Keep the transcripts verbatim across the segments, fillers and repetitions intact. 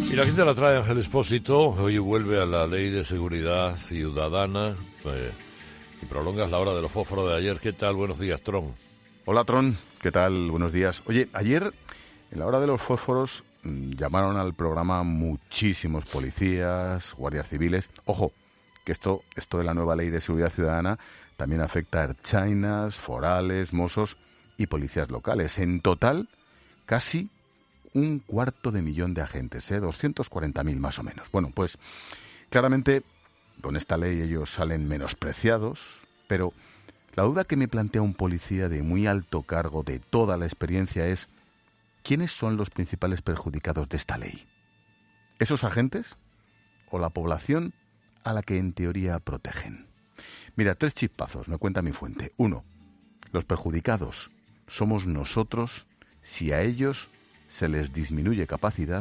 Y la gente la trae Ángel Expósito. Hoy vuelve a la Ley de Seguridad Ciudadana eh, y prolongas la hora de los fósforos de ayer. ¿Qué tal? Buenos días, Tron. Hola, Tron. ¿Qué tal? Buenos días. Oye, ayer, en la hora de los fósforos, mmm, llamaron al programa muchísimos policías, guardias civiles. Ojo, que esto, esto de la nueva Ley de Seguridad Ciudadana también afecta a ertzainas, forales, mozos y policías locales. En total, casi un cuarto de millón de agentes, ¿eh? doscientos cuarenta mil más o menos. Bueno, pues claramente con esta ley ellos salen menospreciados, pero la duda que me plantea un policía de muy alto cargo de toda la experiencia es: ¿quiénes son los principales perjudicados de esta ley? ¿Esos agentes o la población a la que en teoría protegen? Mira, tres chispazos, me cuenta mi fuente. Uno, los perjudicados somos nosotros si a ellos se les disminuye capacidad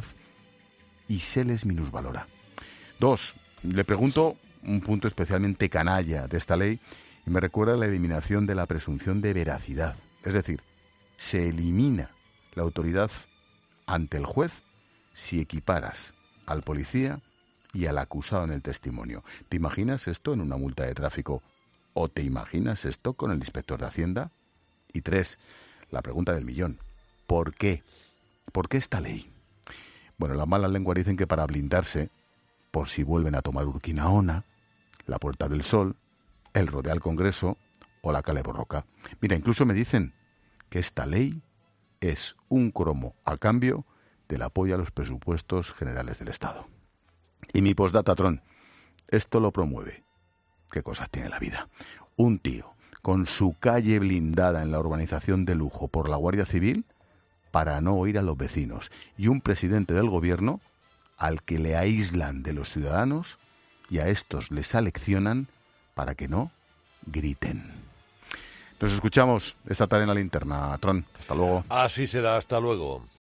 y se les minusvalora. Dos, le pregunto un punto especialmente canalla de esta ley y me recuerda la eliminación de la presunción de veracidad. Es decir, se elimina la autoridad ante el juez si equiparas al policía y al acusado en el testimonio. ¿Te imaginas esto en una multa de tráfico o te imaginas esto con el inspector de Hacienda? Y tres, la pregunta del millón: ¿por qué? ¿Por qué esta ley? Bueno, las malas lenguas dicen que para blindarse por si vuelven a tomar Urquinaona, la Puerta del Sol, el Rodeo al Congreso o la Cale Borroca. Mira, incluso me dicen que esta ley es un cromo a cambio del apoyo a los presupuestos generales del Estado. Y mi postdata, Tron, esto lo promueve. ¿Qué cosas tiene la vida? Un tío con su calle blindada en la urbanización de lujo por la Guardia Civil para no oír a los vecinos, y un presidente del gobierno al que le aíslan de los ciudadanos y a estos les aleccionan para que no griten. Nos escuchamos esta tarde en la linterna, Tron. Hasta luego. Así será, hasta luego.